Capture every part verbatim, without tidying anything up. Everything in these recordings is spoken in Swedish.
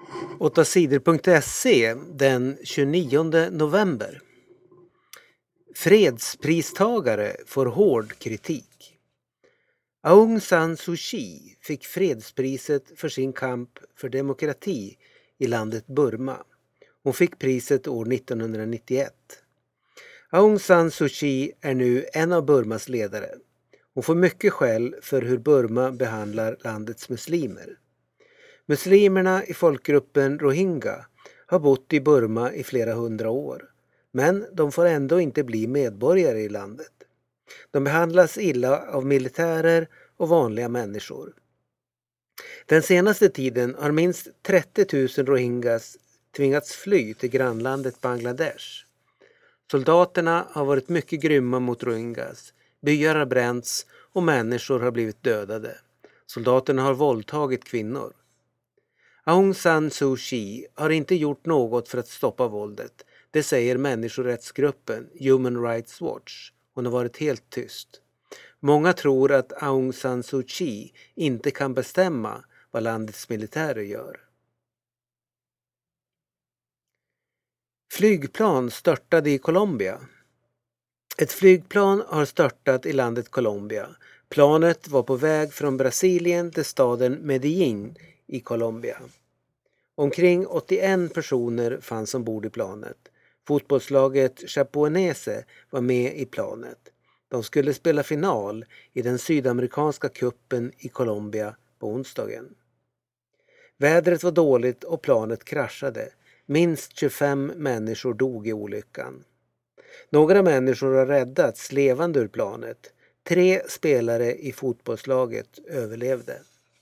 åtta sidor punkt se den tjugonionde november. Fredspristagare får hård kritik. Aung San Suu Kyi fick fredspriset för sin kamp för demokrati i landet Burma. Hon fick priset år nittonhundranittioett. Aung San Suu Kyi är nu en av Burmas ledare. Hon får mycket skäll för hur Burma behandlar landets muslimer. Muslimerna i folkgruppen Rohingya har bott i Burma i flera hundra år, men de får ändå inte bli medborgare i landet. De behandlas illa av militärer och vanliga människor. Den senaste tiden har minst trettio tusen rohingyas tvingats fly till grannlandet Bangladesh. Soldaterna har varit mycket grymma mot rohingyas, byar har bränts och människor har blivit dödade. Soldaterna har våldtagit kvinnor. Aung San Suu Kyi har inte gjort något för att stoppa våldet. Det säger människorättsgruppen Human Rights Watch. Hon har varit helt tyst. Många tror att Aung San Suu Kyi inte kan bestämma vad landets militärer gör. Flygplan störtade i Colombia. Ett flygplan har störtat i landet Colombia. Planet var på väg från Brasilien till staden Medellin i Colombia. Omkring åttioen personer fanns ombord i planet. Fotbollslaget Chapecoense var med i planet. De skulle spela final i den sydamerikanska kuppen i Colombia på onsdagen. Vädret var dåligt och planet kraschade. Minst tjugofem människor dog i olyckan. Några människor har räddats levande ur planet. Tre spelare i fotbollslaget överlevde.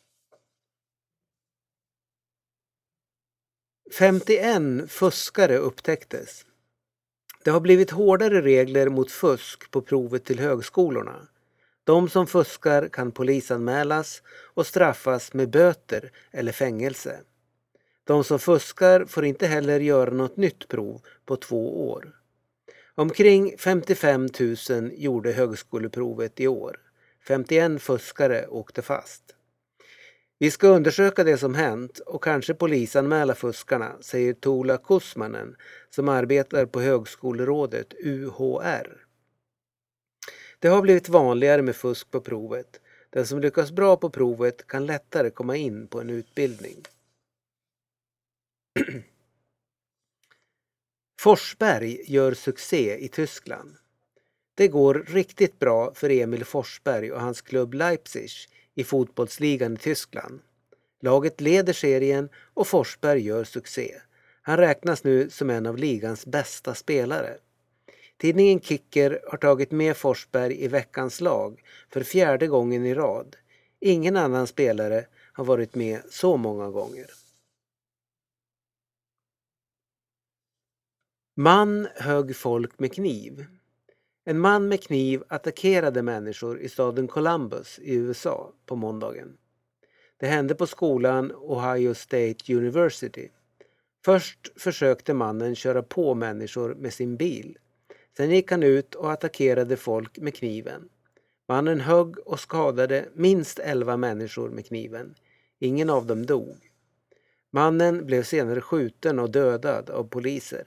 femtioen fuskare upptäcktes. Det har blivit hårdare regler mot fusk på provet till högskolorna. De som fuskar kan polisanmälas och straffas med böter eller fängelse. De som fuskar får inte heller göra något nytt prov på två år. Omkring femtiofem tusen gjorde högskoleprovet i år. femtioen fuskare åkte fast. Vi ska undersöka det som hänt och kanske polisanmäla fuskarna, säger Tuula Kusmanen som arbetar på högskolerådet U H R. Det har blivit vanligare med fusk på provet. Den som lyckas bra på provet kan lättare komma in på en utbildning. Forsberg gör succé i Tyskland. Det går riktigt bra för Emil Forsberg och hans klubb Leipzig i fotbollsligan i Tyskland. Laget leder serien och Forsberg gör succé. Han räknas nu som en av ligans bästa spelare. Tidningen Kicker har tagit med Forsberg i veckans lag för fjärde gången i rad. Ingen annan spelare har varit med så många gånger. Man högg folk med kniv. En man med kniv attackerade människor i staden Columbus i U S A på måndagen. Det hände på skolan Ohio State University. Först försökte mannen köra på människor med sin bil. Sen gick han ut och attackerade folk med kniven. Mannen högg och skadade minst elva människor med kniven. Ingen av dem dog. Mannen blev senare skjuten och dödad av poliser.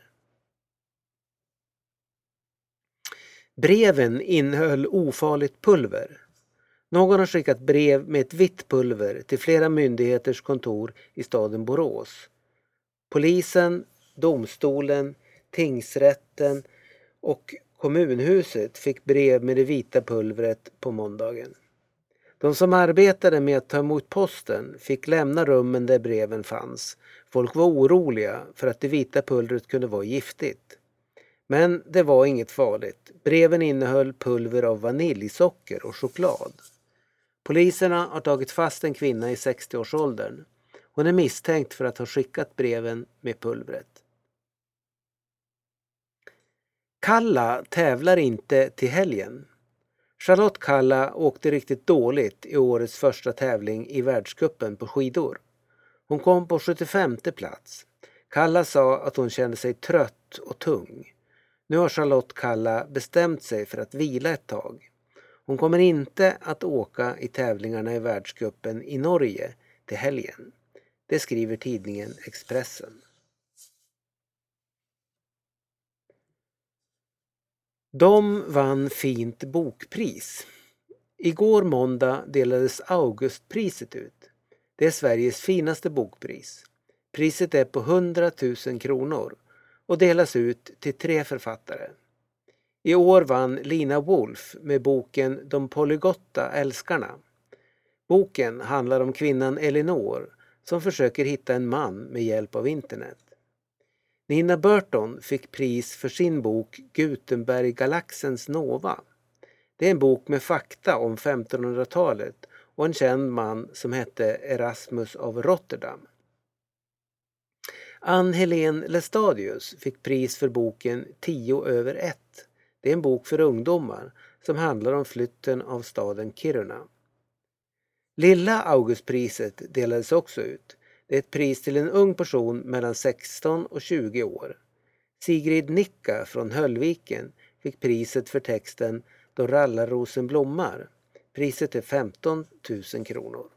Breven innehöll ofarligt pulver. Någon har skickat brev med ett vitt pulver till flera myndigheters kontor i staden Borås. Polisen, domstolen, tingsrätten och kommunhuset fick brev med det vita pulvret på måndagen. De som arbetade med att ta emot posten fick lämna rummen där breven fanns. Folk var oroliga för att det vita pulvret kunde vara giftigt. Men det var inget farligt. Breven innehöll pulver av vaniljsocker och choklad. Poliserna har tagit fast en kvinna i sextioårsåldern. Hon är misstänkt för att ha skickat breven med pulvret. Kalla tävlar inte till helgen. Charlotte Kalla åkte riktigt dåligt i årets första tävling i världscupen på skidor. Hon kom på sjuttiofemte plats. Kalla sa att hon kände sig trött och tung. Nu har Charlotte Kalla bestämt sig för att vila ett tag. Hon kommer inte att åka i tävlingarna i världscupen i Norge till helgen. Det skriver tidningen Expressen. De vann fint bokpris. Igår måndag delades Augustpriset ut. Det är Sveriges finaste bokpris. Priset är på hundra tusen kronor och delas ut till tre författare. I år vann Lina Wolf med boken De polygotta älskarna. Boken handlar om kvinnan Elinor som försöker hitta en man med hjälp av internet. Nina Burton fick pris för sin bok Gutenberg-galaxens Nova. Det är en bok med fakta om femtonhundratalet och en känd man som hette Erasmus av Rotterdam. Ann-Helén Lestadius fick pris för boken Tio över ett. Det är en bok för ungdomar som handlar om flytten av staden Kiruna. Lilla Augustpriset delades också ut. Det är ett pris till en ung person mellan sexton och tjugo år. Sigrid Nicka från Höllviken fick priset för texten Då rallarrosen blommar. Priset är femton tusen kronor.